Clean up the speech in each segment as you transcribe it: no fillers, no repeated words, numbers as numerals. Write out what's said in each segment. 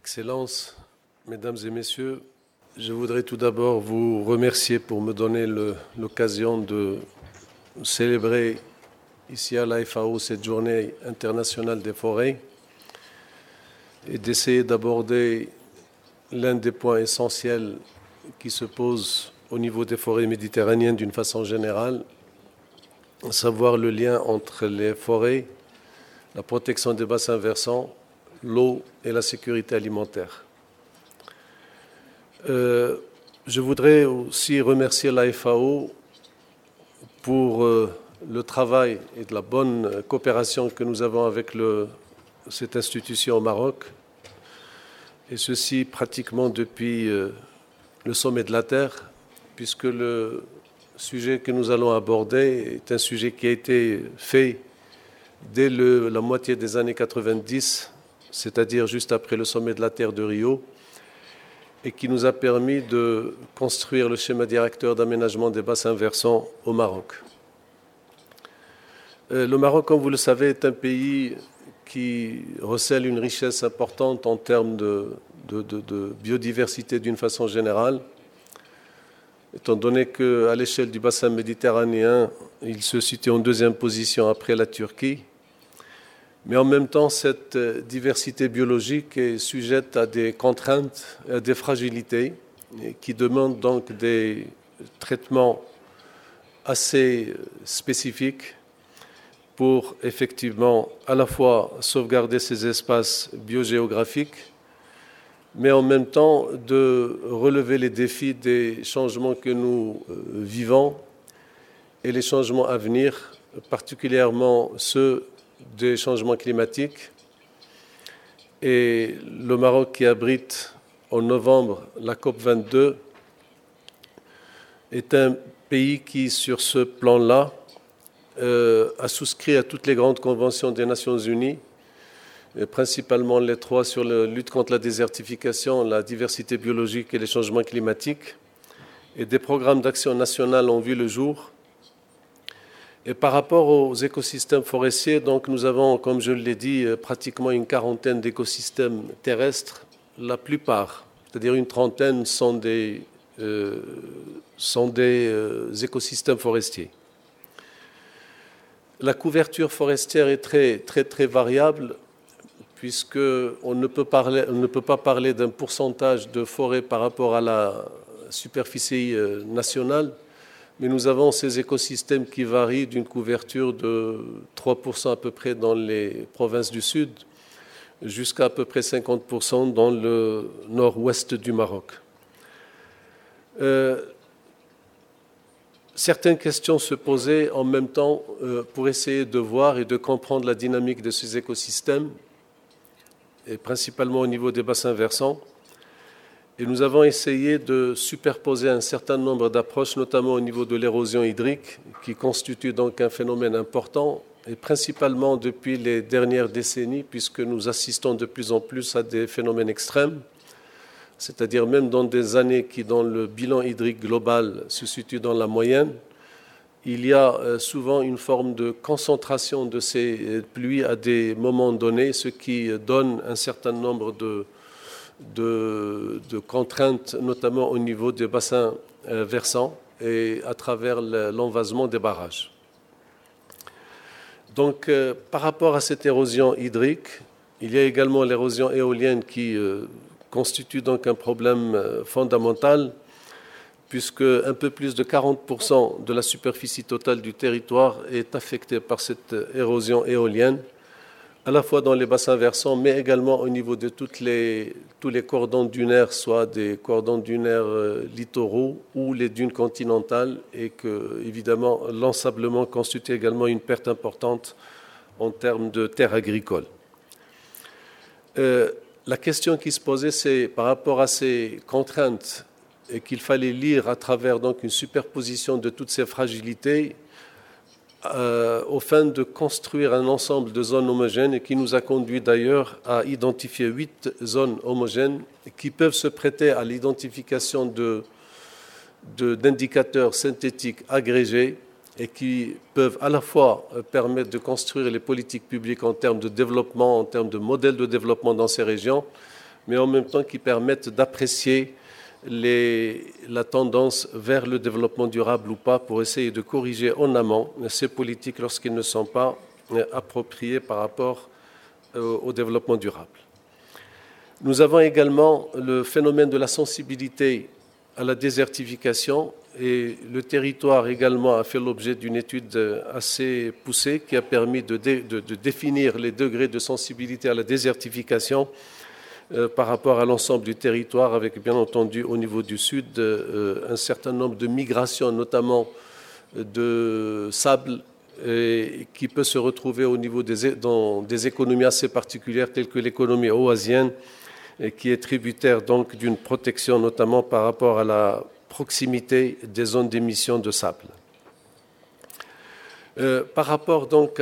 Excellences, Mesdames et Messieurs, je voudrais tout d'abord vous remercier pour me donner l'occasion de célébrer ici à la FAO cette journée internationale des forêts et d'essayer d'aborder l'un des points essentiels qui se posent au niveau des forêts méditerranéennes d'une façon générale, à savoir le lien entre les forêts, la protection des bassins versants, l'eau et la sécurité alimentaire. Je voudrais aussi remercier la FAO pour le travail et de la bonne coopération que nous avons avec cette institution au Maroc, et ceci pratiquement depuis le sommet de la Terre, puisque le sujet que nous allons aborder est un sujet qui a été fait dès la moitié des années 90, c'est-à-dire juste après le sommet de la Terre de Rio, et qui nous a permis de construire le schéma directeur d'aménagement des bassins versants au Maroc. Le Maroc, comme vous le savez, est un pays qui recèle une richesse importante en termes de biodiversité d'une façon générale, étant donné qu'à l'échelle du bassin méditerranéen, il se situe en deuxième position après la Turquie. Mais en même temps, cette diversité biologique est sujette à des contraintes, à des fragilités, qui demandent donc des traitements assez spécifiques pour effectivement à la fois sauvegarder ces espaces biogéographiques, mais en même temps de relever les défis des changements que nous vivons et les changements à venir, particulièrement ceux des changements climatiques. Et le Maroc, qui abrite en novembre la COP22, est un pays qui, sur ce plan-là, a souscrit à toutes les grandes conventions des Nations Unies, et principalement les trois sur la lutte contre la désertification, la diversité biologique et les changements climatiques. Et des programmes d'action nationale ont vu le jour. Et par rapport aux écosystèmes forestiers, donc nous avons, comme je l'ai dit, pratiquement une quarantaine d'écosystèmes terrestres. La plupart, c'est-à-dire une trentaine, sont des écosystèmes forestiers. La couverture forestière est très variable, puisqu'on ne peut pas parler d'un pourcentage de forêt par rapport à la superficie nationale. Mais nous avons ces écosystèmes qui varient d'une couverture de 3% à peu près dans les provinces du Sud jusqu'à peu près 50% dans le nord-ouest du Maroc. Certaines questions se posaient en même temps pour essayer de voir et de comprendre la dynamique de ces écosystèmes, et principalement au niveau des bassins versants. Et nous avons essayé de superposer un certain nombre d'approches, notamment au niveau de l'érosion hydrique, qui constitue donc un phénomène important, et principalement depuis les dernières décennies, puisque nous assistons de plus en plus à des phénomènes extrêmes, c'est-à-dire même dans des années qui, dans le bilan hydrique global, se situent dans la moyenne, il y a souvent une forme de concentration de ces pluies à des moments donnés, ce qui donne un certain nombre de contraintes, notamment au niveau des bassins versants et à travers l'envasement des barrages. Donc, par rapport à cette érosion hydrique, il y a également l'érosion éolienne qui constitue donc un problème fondamental, puisque un peu plus de 40% de la superficie totale du territoire est affectée par cette érosion éolienne, à la fois dans les bassins versants, mais également au niveau de tous les cordons dunaires, soit des cordons dunaires littoraux ou les dunes continentales, et que, évidemment, l'ensablement constitue également une perte importante en termes de terres agricoles. La question qui se posait, c'est par rapport à ces contraintes, et qu'il fallait lire à travers donc une superposition de toutes ces fragilités, au fin de construire un ensemble de zones homogènes, et qui nous a conduit d'ailleurs à identifier 8 zones homogènes qui peuvent se prêter à l'identification d'indicateurs synthétiques agrégés et qui peuvent à la fois permettre de construire les politiques publiques en termes de développement, en termes de modèles de développement dans ces régions, mais en même temps qui permettent d'apprécier la tendance vers le développement durable ou pas pour essayer de corriger en amont ces politiques lorsqu'ils ne sont pas appropriés par rapport au développement durable. Nous avons également le phénomène de la sensibilité à la désertification et le territoire également a fait l'objet d'une étude assez poussée qui a permis de définir les degrés de sensibilité à la désertification par rapport à l'ensemble du territoire, avec bien entendu au niveau du sud un certain nombre de migrations, notamment de sable, qui peut se retrouver au niveau dans des économies assez particulières telles que l'économie oasienne, qui est tributaire donc d'une protection notamment par rapport à la proximité des zones d'émission de sable. Par rapport donc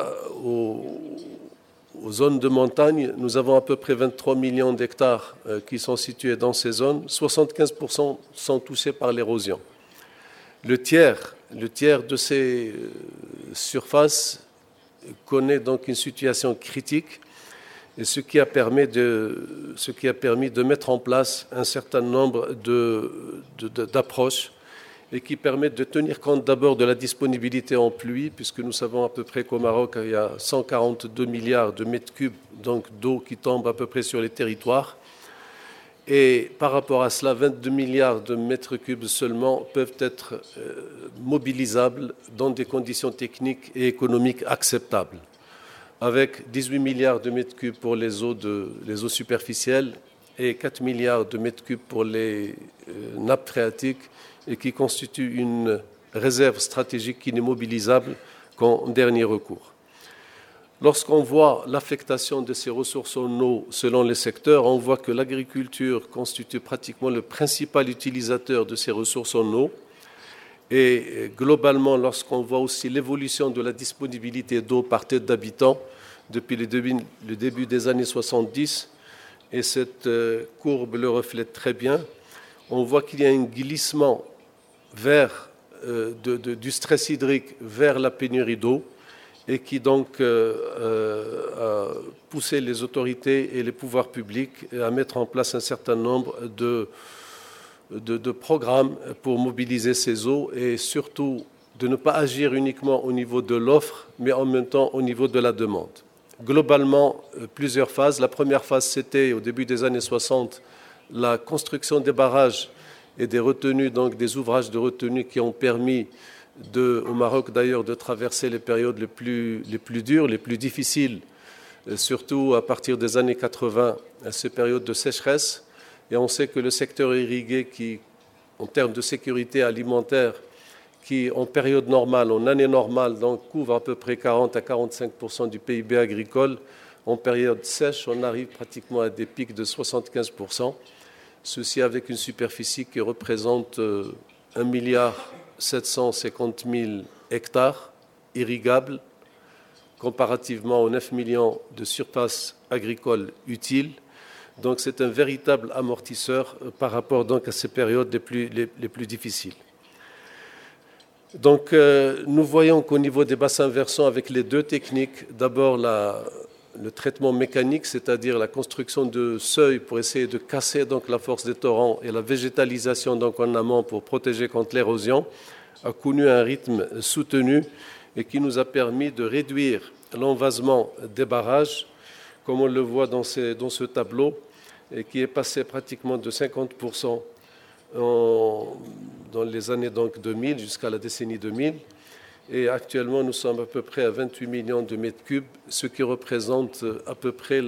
aux zones de montagne, nous avons à peu près 23 millions d'hectares qui sont situés dans ces zones. 75% sont touchés par l'érosion. Le tiers de ces surfaces connaît donc une situation critique, et ce qui a permis de mettre en place un certain nombre d'approches et qui permettent de tenir compte d'abord de la disponibilité en pluie, puisque nous savons à peu près qu'au Maroc, il y a 142 milliards de mètres cubes d'eau qui tombent à peu près sur les territoires. Et par rapport à cela, 22 milliards de mètres cubes seulement peuvent être mobilisables dans des conditions techniques et économiques acceptables, avec 18 milliards de mètres cubes pour les eaux superficielles et 4 milliards de mètres cubes pour les nappes phréatiques, et qui constituent une réserve stratégique qui n'est mobilisable qu'en dernier recours. Lorsqu'on voit l'affectation de ces ressources en eau selon les secteurs, on voit que l'agriculture constitue pratiquement le principal utilisateur de ces ressources en eau. Et globalement, lorsqu'on voit aussi l'évolution de la disponibilité d'eau par tête d'habitant depuis le début des années 70, et cette courbe le reflète très bien, on voit qu'il y a un glissement du stress hydrique vers la pénurie d'eau, et qui donc a poussé les autorités et les pouvoirs publics à mettre en place un certain nombre de programmes pour mobiliser ces eaux, et surtout de ne pas agir uniquement au niveau de l'offre, mais en même temps au niveau de la demande. Globalement, plusieurs phases. La première phase, c'était au début des années 60, la construction des barrages et des retenues, donc des ouvrages de retenue qui ont permis au Maroc d'ailleurs de traverser les périodes les plus dures, les plus difficiles, surtout à partir des années 80, à ces périodes de sécheresse. Et on sait que le secteur irrigué, qui, en termes de sécurité alimentaire, qui en période normale, en année normale, donc, couvre à peu près 40 à 45% du PIB agricole, en période sèche, on arrive pratiquement à des pics de 75%. Ceci avec une superficie qui représente 1,750 milliard d'hectares irrigables, comparativement aux 9 millions de surfaces agricoles utiles. Donc c'est un véritable amortisseur par rapport donc à ces périodes les plus difficiles. Donc nous voyons qu'au niveau des bassins versants, avec les deux techniques, d'abord le traitement mécanique, c'est-à-dire la construction de seuils pour essayer de casser donc la force des torrents, et la végétalisation donc en amont pour protéger contre l'érosion, a connu un rythme soutenu et qui nous a permis de réduire l'envasement des barrages, comme on le voit dans ce tableau, et qui est passé pratiquement de 50% dans les années donc 2000 jusqu'à la décennie 2000. Et actuellement, nous sommes à peu près à 28 millions de mètres cubes, ce qui représente à peu près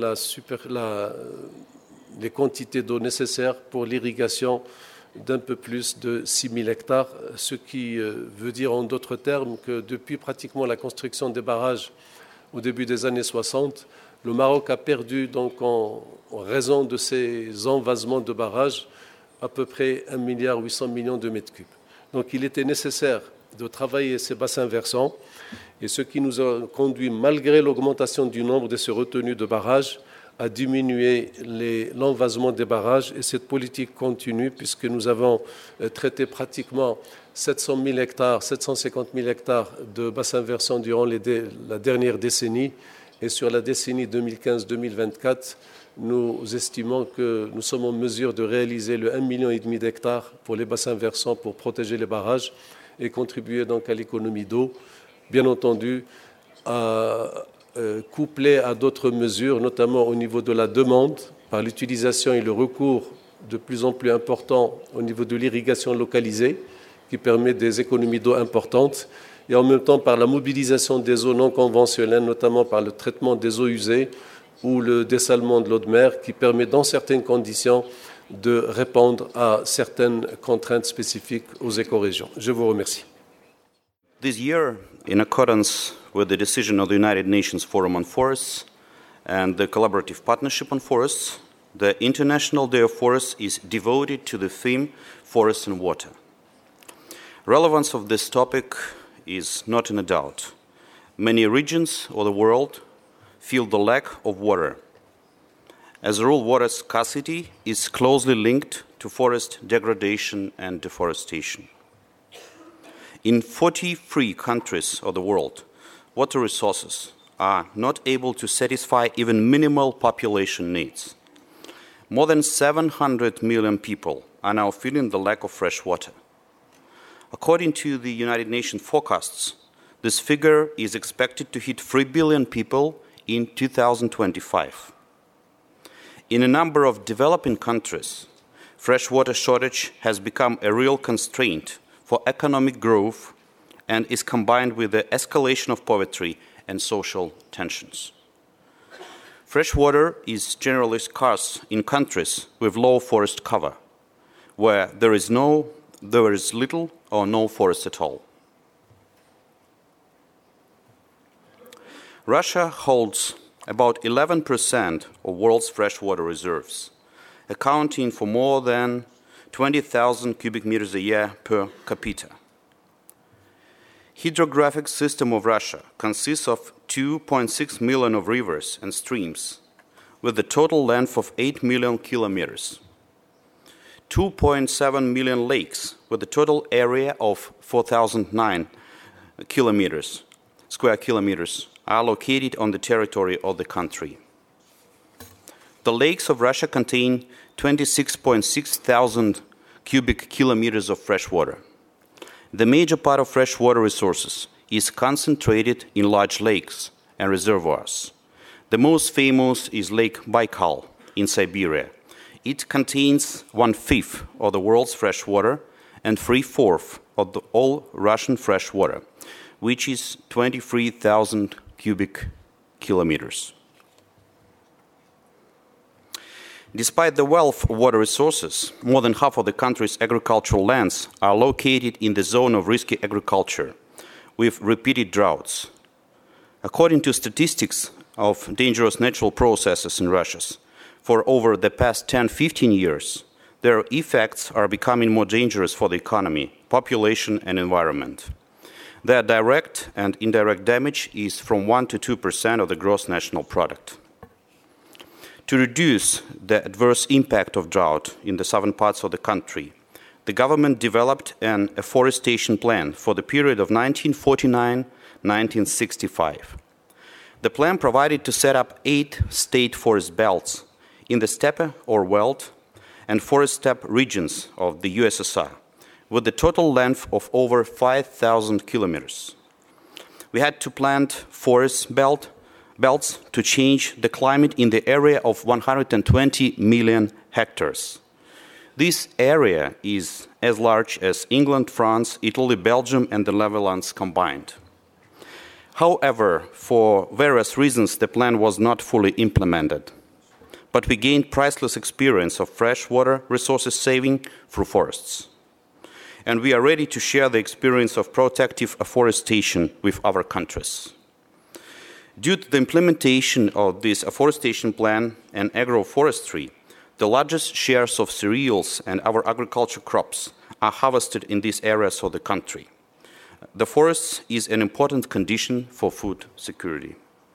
les quantités d'eau nécessaires pour l'irrigation d'un peu plus de 6 000 hectares, ce qui veut dire en d'autres termes que depuis pratiquement la construction des barrages au début des années 60, le Maroc a perdu, donc en raison de ces envasements de barrages, à peu près 1,8 milliard de mètres cubes. Donc il était nécessaire de travailler ces bassins versants, et ce qui nous a conduit, malgré l'augmentation du nombre de ces retenues de barrages, à diminuer l'envasement des barrages. Et cette politique continue, puisque nous avons traité pratiquement 700 000 hectares, 750 000 hectares de bassins versants durant la dernière décennie. Et sur la décennie 2015-2024, nous estimons que nous sommes en mesure de réaliser le 1,5 million d'hectares pour les bassins versants pour protéger les barrages et contribuer donc à l'économie d'eau, bien entendu, couplé à d'autres mesures, notamment au niveau de la demande, par l'utilisation et le recours de plus en plus important au niveau de l'irrigation localisée, qui permet des économies d'eau importantes, et en même temps par la mobilisation des eaux non conventionnelles, notamment par le traitement des eaux usées ou le dessalement de l'eau de mer, qui permet dans certaines conditions de répondre à certaines contraintes spécifiques aux écorégions. Je vous remercie. This year, in accordance with the decision of the United Nations Forum on Forests and the Collaborative Partnership on Forests, the International Day of Forests is devoted to the theme Forests and Water. Relevance of this topic is not in a doubt. Many regions of the world feel the lack of water. As a rule, water scarcity is closely linked to forest degradation and deforestation. In 43 countries of the world, water resources are not able to satisfy even minimal population needs. More than 700 million people are now feeling the lack of fresh water. According to the United Nations forecasts, this figure is expected to hit 3 billion people in 2025. In a number of developing countries, freshwater shortage has become a real constraint for economic growth and is combined with the escalation of poverty and social tensions. Fresh water is generally scarce in countries with low forest cover, where there is little or no forest at all. Russia holds about 11% of world's freshwater reserves, accounting for more than 20,000 cubic meters a year per capita. Hydrographic system of Russia consists of 2.6 million of rivers and streams, with a total length of 8 million kilometers. 2.7 million lakes, with a total area of 4,009 square kilometers, are located on the territory of the country. The lakes of Russia contain 26.6 thousand cubic kilometers of fresh water. The major part of freshwater resources is concentrated in large lakes and reservoirs. The most famous is Lake Baikal in Siberia. It contains 1/5 of the world's fresh water and 3/4 of all Russian fresh water, which is 23,000 cubic kilometers. Despite the wealth of water resources, more than half of the country's agricultural lands are located in the zone of risky agriculture, with repeated droughts. According to statistics of dangerous natural processes in Russia, for over the past 10-15 years, their effects are becoming more dangerous for the economy, population, and environment. Their direct and indirect damage is from 1 to 2% of the gross national product. To reduce the adverse impact of drought in the southern parts of the country, the government developed an afforestation plan for the period of 1949-1965. The plan provided to set up 8 state forest belts in the steppe or veld and forest steppe regions of the USSR, with a total length of over 5,000 kilometers. We had to plant forest belts to change the climate in the area of 120 million hectares. This area is as large as England, France, Italy, Belgium, and the Netherlands combined. However, for various reasons, the plan was not fully implemented. But we gained priceless experience of freshwater resources saving through forests. And we are ready to share the experience of protective afforestation with other countries. Due to the implementation of this afforestation plan and agroforestry, the largest shares of cereals and other agricultural crops are harvested in these areas of the country. The forest is an important condition for food security.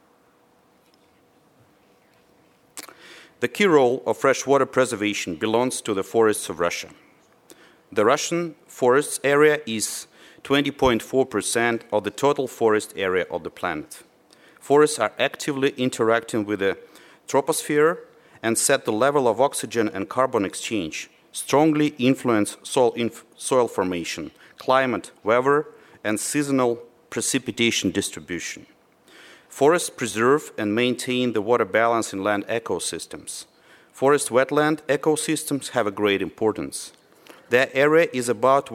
The key role of freshwater preservation belongs to the forests of Russia. The Russian forest area is 20.4% of the total forest area of the planet. Forests are actively interacting with the troposphere and set the level of oxygen and carbon exchange, strongly influence soil formation, climate, weather, and seasonal precipitation distribution. Forests preserve and maintain the water balance in land ecosystems. Forest wetland ecosystems have a great importance. Their area is about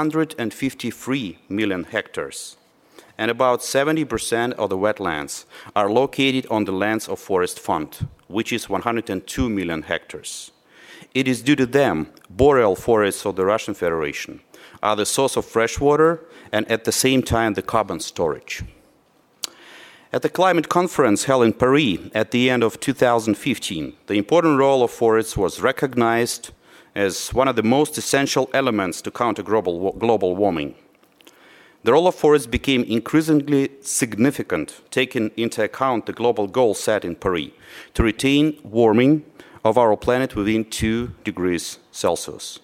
153 million hectares, and about 70% of the wetlands are located on the lands of Forest Fund, which is 102 million hectares. It is due to them, boreal forests of the Russian Federation are the source of fresh water and at the same time the carbon storage. At the climate conference held in Paris at the end of 2015, the important role of forests was recognized as one of the most essential elements to counter global warming. The role of forests became increasingly significant, taking into account the global goal set in Paris to retain warming of our planet within 2 degrees Celsius.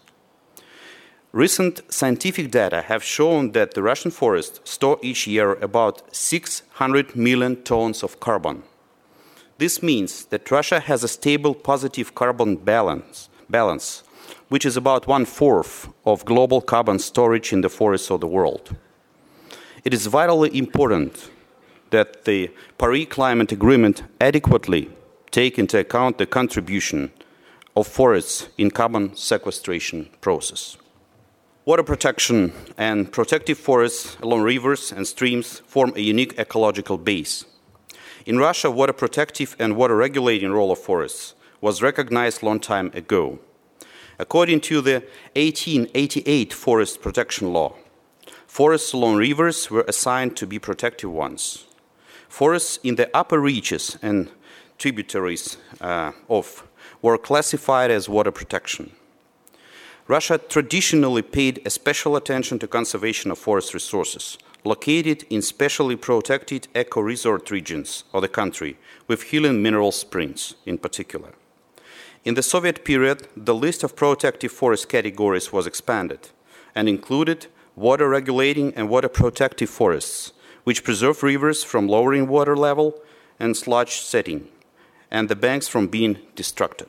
Recent scientific data have shown that the Russian forests store each year about 600 million tons of carbon. This means that Russia has a stable positive carbon balance, which is about 1/4 of global carbon storage in the forests of the world. It is vitally important that the Paris Climate Agreement adequately take into account the contribution of forests in carbon sequestration process. Water protection and protective forests along rivers and streams form a unique ecological base. In Russia, water protective and water regulating role of forests was recognized a long time ago. According to the 1888 Forest Protection Law, forests along rivers were assigned to be protected ones. Forests in the upper reaches and tributaries were classified as water protection. Russia traditionally paid a special attention to conservation of forest resources located in specially protected eco-resort regions of the country, with healing mineral springs in particular. In the Soviet period, the list of protective forest categories was expanded and included water regulating and water protective forests, which preserve rivers from lowering water level and sludge setting, and the banks from being destructed.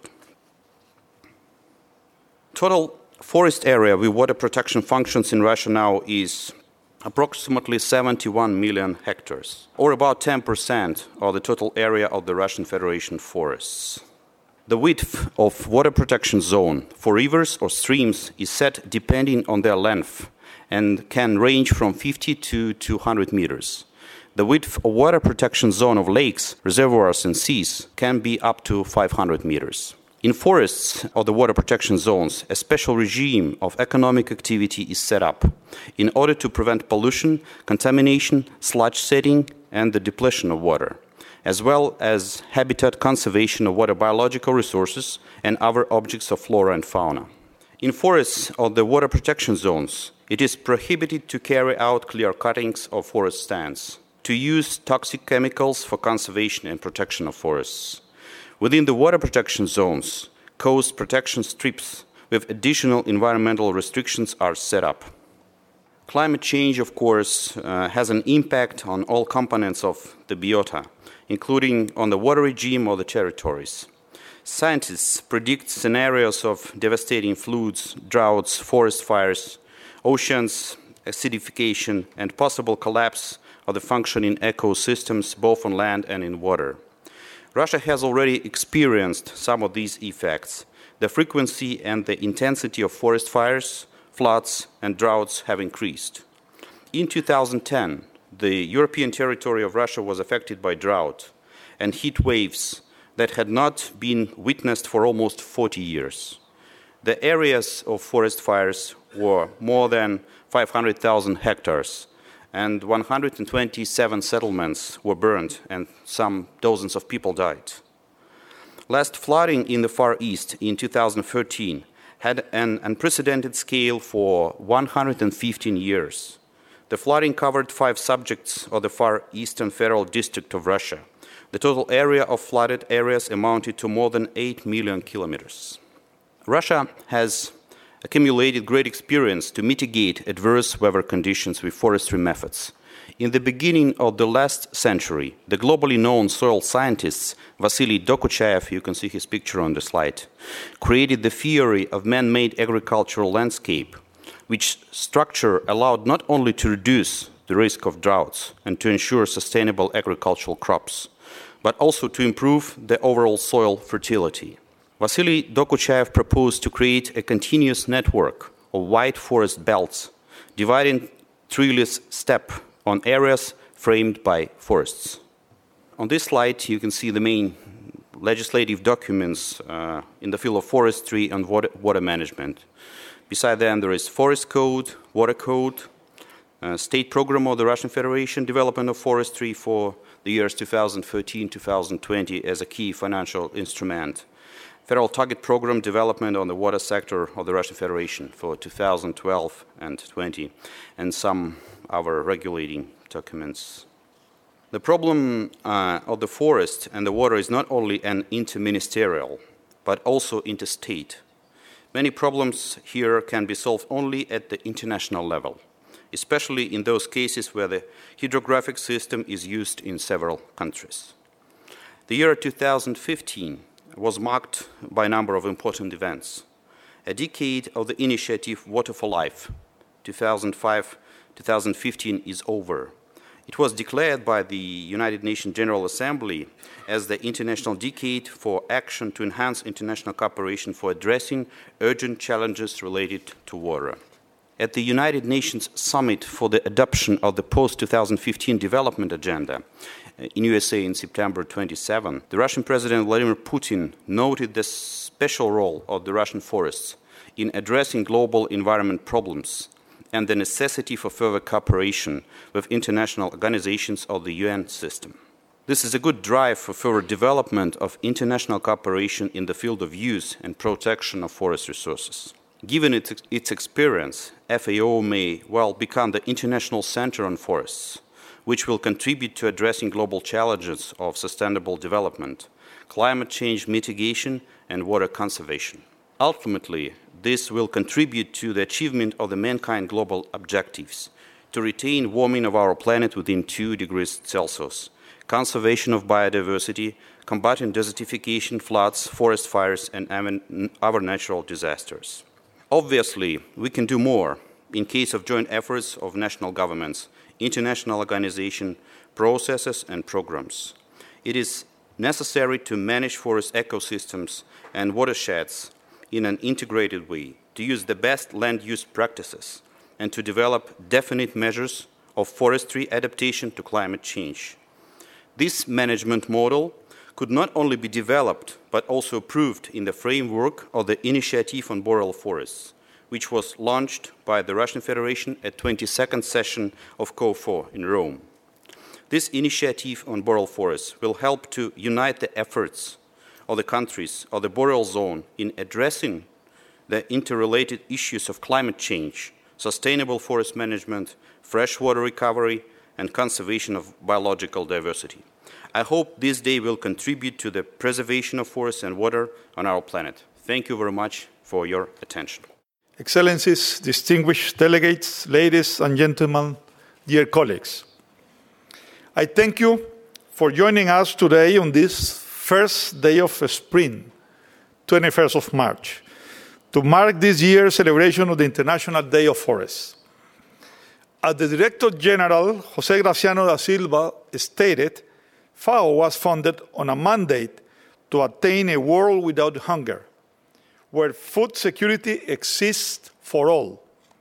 Total forest area with water protection functions in Russia now is approximately 71 million hectares, or about 10% of the total area of the Russian Federation forests. The width of water protection zone for rivers or streams is set depending on their length and can range from 50 to 200 meters. The width of water protection zone of lakes, reservoirs, and seas can be up to 500 meters. In forests of the water protection zones, a special regime of economic activity is set up in order to prevent pollution, contamination, sludge setting, and the depletion of water, as well as habitat conservation of water biological resources and other objects of flora and fauna. In forests of the water protection zones, it is prohibited to carry out clear cuttings of forest stands, to use toxic chemicals for conservation and protection of forests. Within the water protection zones, coast protection strips with additional environmental restrictions are set up. Climate change, of course, has an impact on all components of the biota, including on the water regime of the territories. Scientists predict scenarios of devastating floods, droughts, forest fires, oceans acidification, and possible collapse of the functioning ecosystems both on land and in water. Russia has already experienced some of these effects. The frequency and the intensity of forest fires, floods, and droughts have increased. In 2010, the European territory of Russia was affected by drought and heat waves that had not been witnessed for almost 40 years. The areas of forest fires were more than 500,000 hectares, and 127 settlements were burned, and some dozens of people died. Last flooding in the Far East in 2013 had an unprecedented scale for 115 years. The flooding covered 5 subjects of the Far Eastern Federal District of Russia. The total area of flooded areas amounted to more than 8 million kilometers. Russia has accumulated great experience to mitigate adverse weather conditions with forestry methods. In the beginning of the last century, the globally known soil scientist Vasily Dokuchaev, you can see his picture on the slide, created the theory of man-made agricultural landscape, which structure allowed not only to reduce the risk of droughts and to ensure sustainable agricultural crops, but also to improve the overall soil fertility. Vasily Dokuchaev proposed to create a continuous network of wide forest belts, dividing treeless steppe on areas framed by forests. On this slide, you can see the main legislative documents in the field of forestry and water management. Beside them, there is Forest Code, Water Code, State Program of the Russian Federation, Development of Forestry for the years 2013-2020 as a key financial instrument, Federal Target Program Development on the Water Sector of the Russian Federation for 2012 and 20, and some other regulating documents. The problem of the forest and the water is not only an interministerial, but also interstate. Many problems here can be solved only at the international level, especially in those cases where the hydrographic system is used in several countries. The year 2015 was marked by a number of important events. A decade of the initiative Water for Life, 2005-2015, is over. It was declared by the United Nations General Assembly as the International Decade for Action to Enhance International Cooperation for Addressing Urgent Challenges Related to Water. At the United Nations Summit for the Adoption of the Post-2015 Development Agenda in USA in September 27, the Russian President Vladimir Putin noted the special role of the Russian forests in addressing global environment problems and the necessity for further cooperation with international organizations of the UN system. This is a good drive for further development of international cooperation in the field of use and protection of forest resources. Given its experience, FAO may well become the international center on forests, which will contribute to addressing global challenges of sustainable development, climate change mitigation, and water conservation. Ultimately, this will contribute to the achievement of the mankind global objectives to retain warming of our planet within 2 degrees Celsius, conservation of biodiversity, combating desertification, floods, forest fires, and other natural disasters. Obviously, we can do more in case of joint efforts of national governments, international organizations, processes, and programs. It is necessary to manage forest ecosystems and watersheds in an integrated way, to use the best land use practices, and to develop definite measures of forestry adaptation to climate change. This management model could not only be developed, but also approved in the framework of the Initiative on Boreal Forests, which was launched by the Russian Federation at 22nd session of COFOR in Rome. This initiative on boreal forests will help to unite the efforts of the countries of the boreal zone in addressing the interrelated issues of climate change, sustainable forest management, freshwater recovery, and conservation of biological diversity. I hope this day will contribute to the preservation of forests and water on our planet. Thank you very much for your attention. Excellencies, distinguished delegates, ladies and gentlemen, dear colleagues. I thank you for joining us today on this first day of spring, 21st of March, to mark this year's celebration of the International Day of Forests. As the Director General, José Graciano da Silva, stated, FAO was founded on a mandate to attain a world without hunger, where food security exists for all.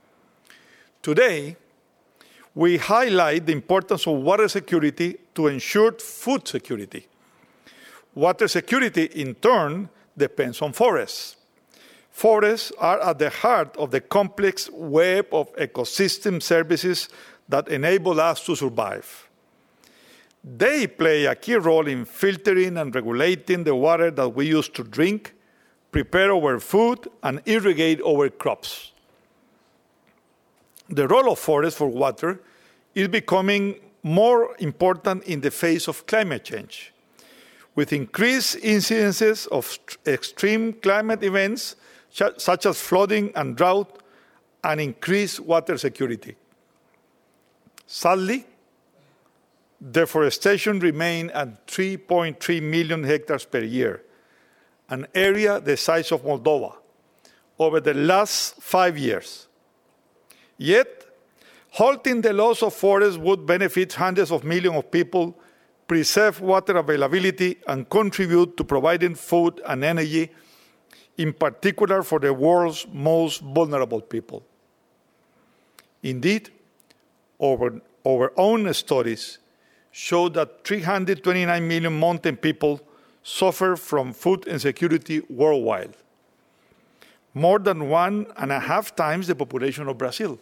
Today, we highlight the importance of water security to ensure food security. Water security, in turn, depends on forests. Forests are at the heart of the complex web of ecosystem services that enable us to survive. They play a key role in filtering and regulating the water that we use to drink, prepare our food, and irrigate our crops. The role of forests for water is becoming more important in the face of climate change. With increased incidences of extreme climate events, such as flooding and drought, and increased water security. Sadly, deforestation remained at 3.3 million hectares per year, an area the size of Moldova, over the last 5 years. Yet, halting the loss of forests would benefit hundreds of millions of people, preserve water availability, and contribute to providing food and energy, in particular for the world's most vulnerable people. Indeed, our own studies show that 329 million mountain people suffer from food insecurity worldwide, more than 1.5 times the population of Brazil.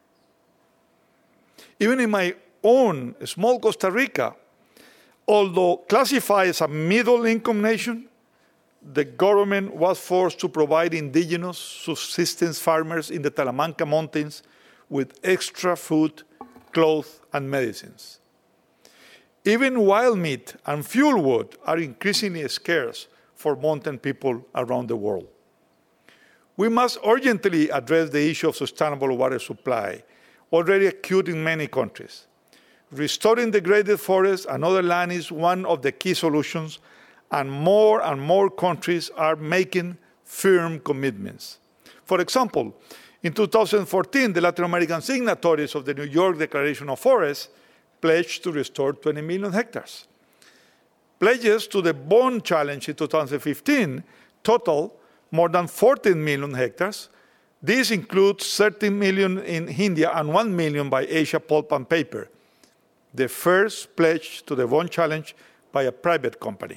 Even in my own small Costa Rica, although classified as a middle-income nation, the government was forced to provide indigenous subsistence farmers in the Talamanca Mountains with extra food, clothes, and medicines. Even wild meat and fuel wood are increasingly scarce for mountain people around the world. We must urgently address the issue of sustainable water supply, already acute in many countries. Restoring degraded forests and other land is one of the key solutions, and more countries are making firm commitments. For example, in 2014, the Latin American signatories of the New York Declaration of Forests pledged to restore 20 million hectares. Pledges to the Bonn Challenge in 2015 total more than 14 million hectares. This includes 13 million in India and 1 million by Asia Pulp and Paper, the first pledge to the Bonn Challenge by a private company.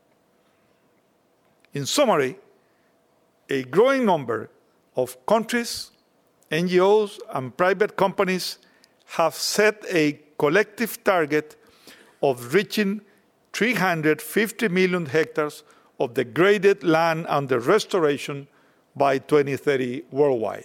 In summary, a growing number of countries, NGOs, and private companies have set a collective target of reaching 350 million hectares of degraded land under restoration by 2030 worldwide.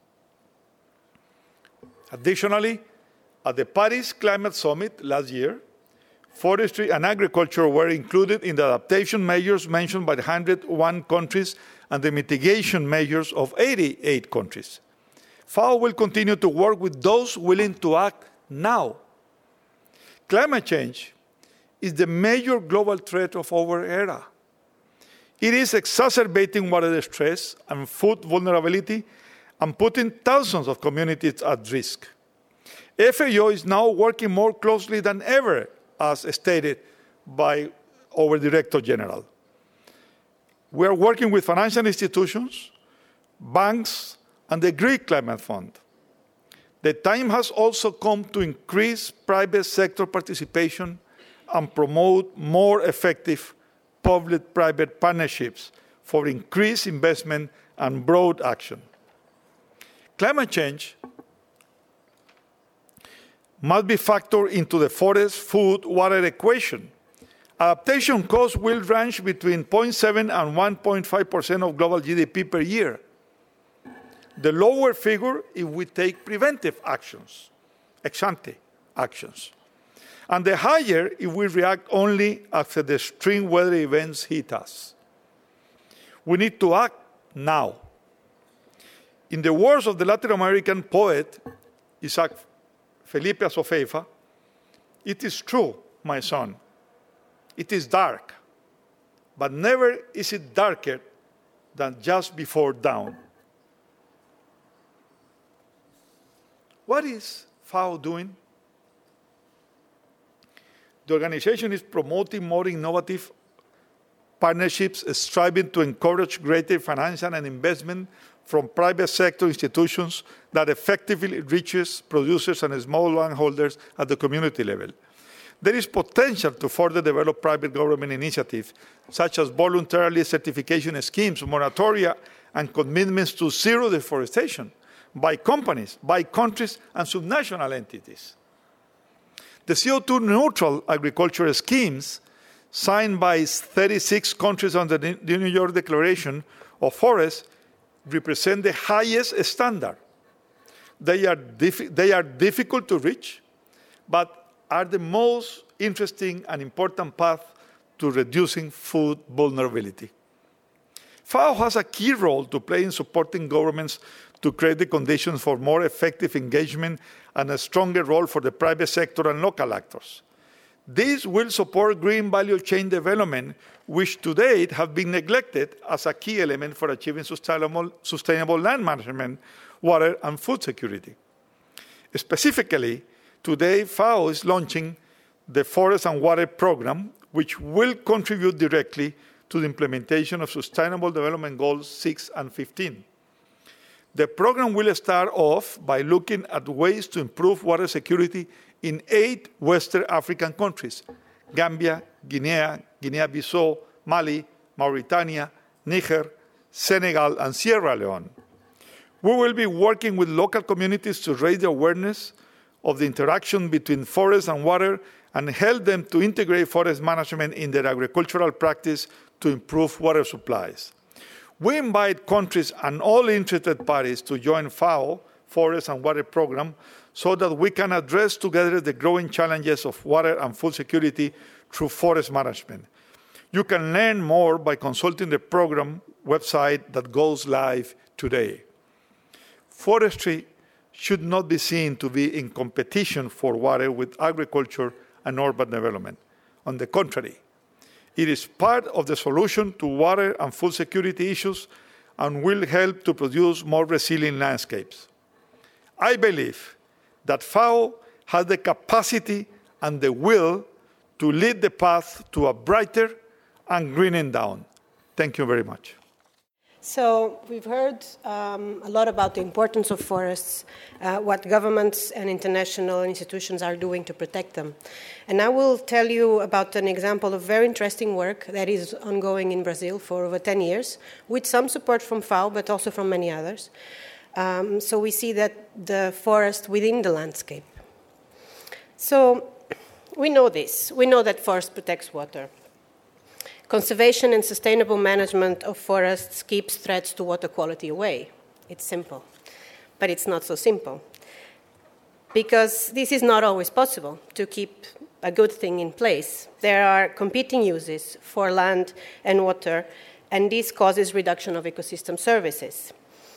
Additionally, at the Paris Climate Summit last year, forestry and agriculture were included in the adaptation measures mentioned by 101 countries and the mitigation measures of 88 countries. FAO will continue to work with those willing to act now. Climate change is the major global threat of our era. It is exacerbating water stress and food vulnerability and putting thousands of communities at risk. FAO is now working more closely than ever, as stated by our Director General. We are working with financial institutions, banks, and the Greek Climate Fund. The time has also come to increase private sector participation and promote more effective public-private partnerships for increased investment and broad action. Climate change must be factored into the forest, food, water equation. Adaptation costs will range between 0.7 and 1.5% of global GDP per year. The lower figure if we take preventive actions, ex-ante actions. And the higher if we react only after the extreme weather events hit us. We need to act now. In the words of the Latin American poet Isaac Felipe Azofeifa, it is true, my son, it is dark, but never is it darker than just before dawn. What is FAO doing? The organization is promoting more innovative partnerships, striving to encourage greater financial and investment from private sector institutions that effectively reaches producers and small landholders at the community level. There is potential to further develop private government initiatives, such as voluntary certification schemes, moratoria, and commitments to zero deforestation by companies, by countries, and subnational entities. The CO2 neutral agriculture schemes signed by 36 countries under the New York Declaration of Forests represent the highest standard. They are difficult to reach, but are the most interesting and important path to reducing food vulnerability. FAO has a key role to play in supporting governments to create the conditions for more effective engagement and a stronger role for the private sector and local actors. This will support green value chain development, which to date have been neglected as a key element for achieving sustainable land management, water, and food security. Specifically, today FAO is launching the Forest and Water Program, which will contribute directly to the implementation of Sustainable Development Goals 6 and 15. The program will start off by looking at ways to improve water security in 8 Western African countries: Gambia, Guinea, Guinea-Bissau, Mali, Mauritania, Niger, Senegal, and Sierra Leone. We will be working with local communities to raise the awareness of the interaction between forest and water and help them to integrate forest management in their agricultural practice to improve water supplies. We invite countries and all interested parties to join FAO Forest and Water Program so that we can address together the growing challenges of water and food security through forest management. You can learn more by consulting the program website that goes live today. Forestry should not be seen to be in competition for water with agriculture and urban development. On the contrary, it is part of the solution to water and food security issues and will help to produce more resilient landscapes. I believe that FAO has the capacity and the will to lead the path to a brighter and greening down. Thank you very much. So we've heard a lot about the importance of forests, what governments and international institutions are doing to protect them. And I will tell you about an example of very interesting work that is ongoing in Brazil for over 10 years, with some support from FAO, but also from many others. So we see that the forest within the landscape. So we know this. We know that forest protects water. Conservation and sustainable management of forests keeps threats to water quality away. It's simple. But it's not so simple. Because this is not always possible to keep a good thing in place. There are competing uses for land and water, and this causes reduction of ecosystem services.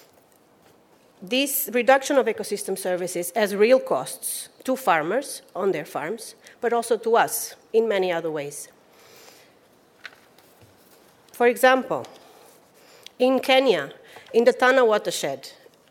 This reduction of ecosystem services has real costs to farmers on their farms, but also to us in many other ways. For example, in Kenya, in the Tana watershed,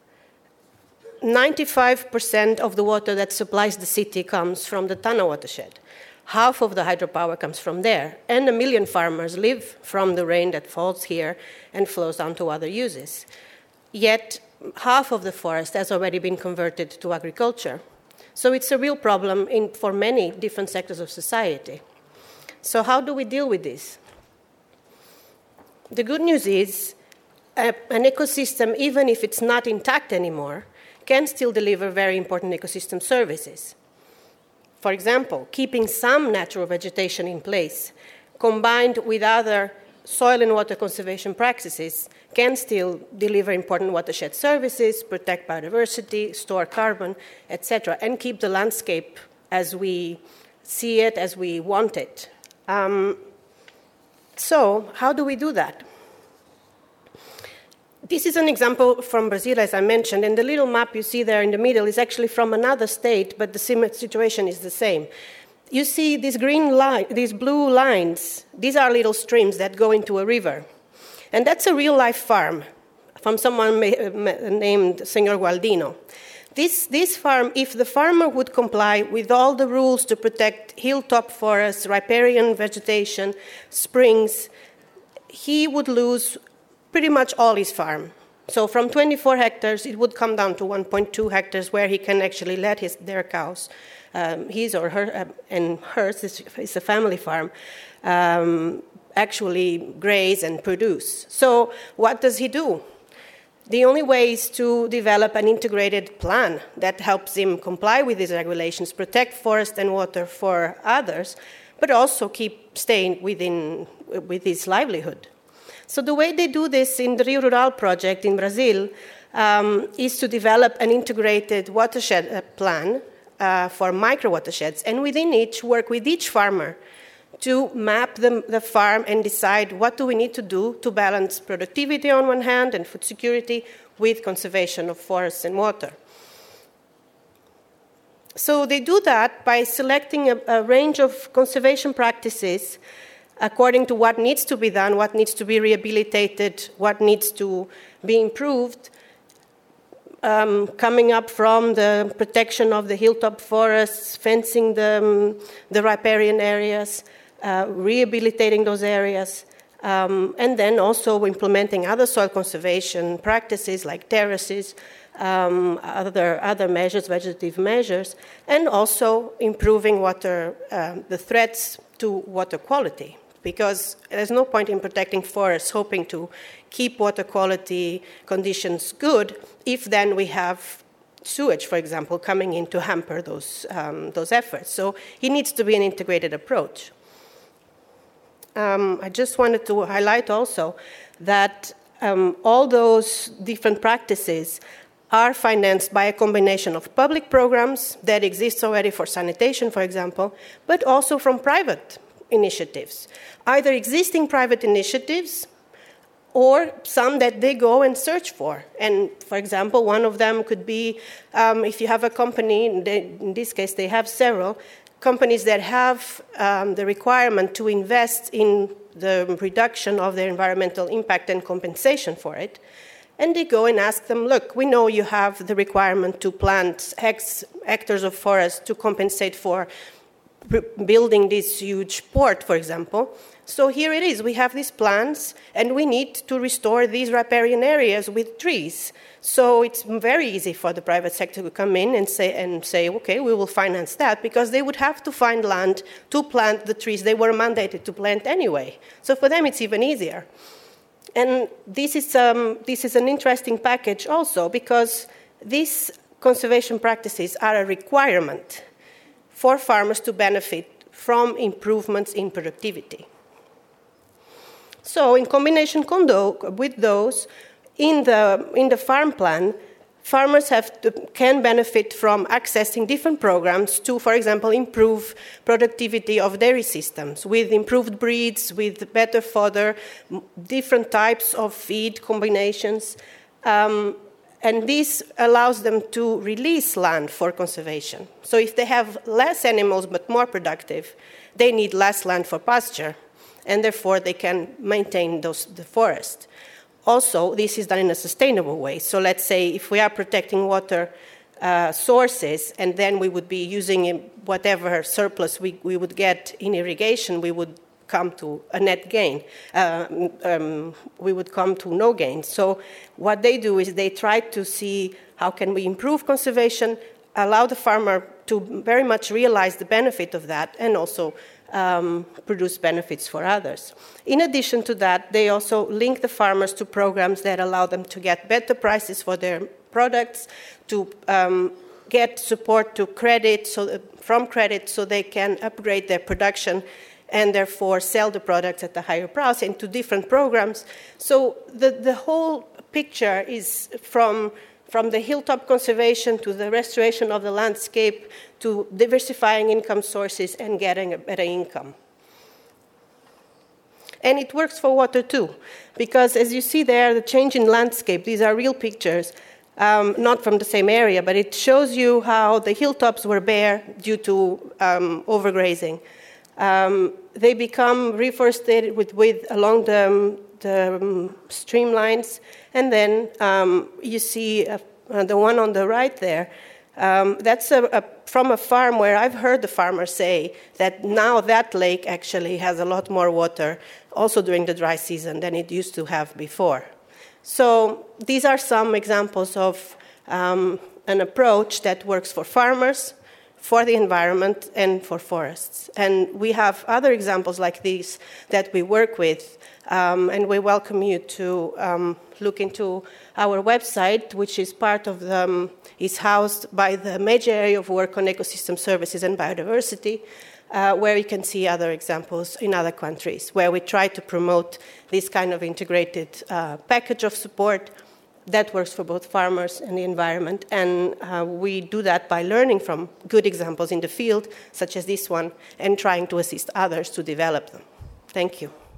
95% of the water that supplies the city comes from the Tana watershed. Half of the hydropower comes from there, and 1 million farmers live from the rain that falls here and flows down to other uses. Yet, half of the forest has already been converted to agriculture. So it's a real problem for many different sectors of society. So how do we deal with this? The good news is an ecosystem, even if it's not intact anymore, can still deliver very important ecosystem services. For example, keeping some natural vegetation in place, combined with other soil and water conservation practices, can still deliver important watershed services, protect biodiversity, store carbon, etc., and keep the landscape as we see it, as we want it. So, how do we do that? This is an example from Brazil, as I mentioned, and the little map you see there in the middle is actually from another state, but the situation is the same. You see these green line, these blue lines, these are little streams that go into a river. And that's a real-life farm from someone named Senor Gualdino. This farm, if the farmer would comply with all the rules to protect hilltop forests, riparian vegetation, springs, he would lose pretty much all his farm. So from 24 hectares, it would come down to 1.2 hectares where he can actually let their cows, his or her, and hers is a family farm, actually graze and produce. So what does he do? The only way is to develop an integrated plan that helps him comply with these regulations, protect forest and water for others, but also keep staying with his livelihood. So the way they do this in the Rio Rural project in Brazil is to develop an integrated watershed plan for micro-watersheds, and within each, work with each farmer to map the farm and decide what do we need to do to balance productivity on one hand and food security with conservation of forests and water. So they do that by selecting a range of conservation practices according to what needs to be done, what needs to be rehabilitated, what needs to be improved, coming up from the protection of the hilltop forests, fencing the riparian areas, rehabilitating those areas, and then also implementing other soil conservation practices like terraces, other measures, vegetative measures, and also improving the threats to water quality. Because there's no point in protecting forests hoping to keep water quality conditions good if then we have sewage, for example, coming in to hamper those efforts. So it needs to be an integrated approach. I just wanted to highlight also that all those different practices are financed by a combination of public programs that exist already for sanitation, for example, but also from private initiatives, either existing private initiatives or some that they go and search for. And, for example, one of them could be if you have a company, in this case they have several, companies that have the requirement to invest in the reduction of their environmental impact and compensation for it. And they go and ask them, look, we know you have the requirement to plant X hectares of forest to compensate for building this huge port, for example. So here it is. We have these plans, and we need to restore these riparian areas with trees. So it's very easy for the private sector to come in and say, okay, we will finance that, because they would have to find land to plant the trees they were mandated to plant anyway. So for them, it's even easier. And this is an interesting package also, because these conservation practices are a requirement for farmers to benefit from improvements in productivity. So in combination with those, in the farm plan, farmers can benefit from accessing different programs to, for example, improve productivity of dairy systems with improved breeds, with better fodder, different types of feed combinations. And this allows them to release land for conservation. So if they have less animals but more productive, they need less land for pasture, and therefore they can maintain the forest. Also, this is done in a sustainable way. So let's say if we are protecting water sources, and then we would be using whatever surplus we would get in irrigation, we would come to a net gain. We would come to no gain. So what they do is they try to see how can we improve conservation, allow the farmer to very much realize the benefit of that, and also produce benefits for others. In addition to that, they also link the farmers to programs that allow them to get better prices for their products, to get support to credit, from credit, so they can upgrade their production and therefore sell the products at a higher price, into different programs. So the whole picture is from the hilltop conservation to the restoration of the landscape to diversifying income sources and getting a better income. And it works for water too, because as you see there, the change in landscape, these are real pictures, not from the same area, but it shows you how the hilltops were bare due to overgrazing. They become reforested along the streamlines, and then you see the one on the right there. That's from a farm where I've heard the farmers say that now that lake actually has a lot more water, also during the dry season, than it used to have before. So these are some examples of an approach that works for farmers, for the environment, and for forests. And we have other examples like these that we work with, and we welcome you to look into our website, which is part of is housed by the major area of work on ecosystem services and biodiversity, where you can see other examples in other countries, where we try to promote this kind of integrated package of support that works for both farmers and the environment. And we do that by learning from good examples in the field, such as this one, and trying to assist others to develop them. Thank you.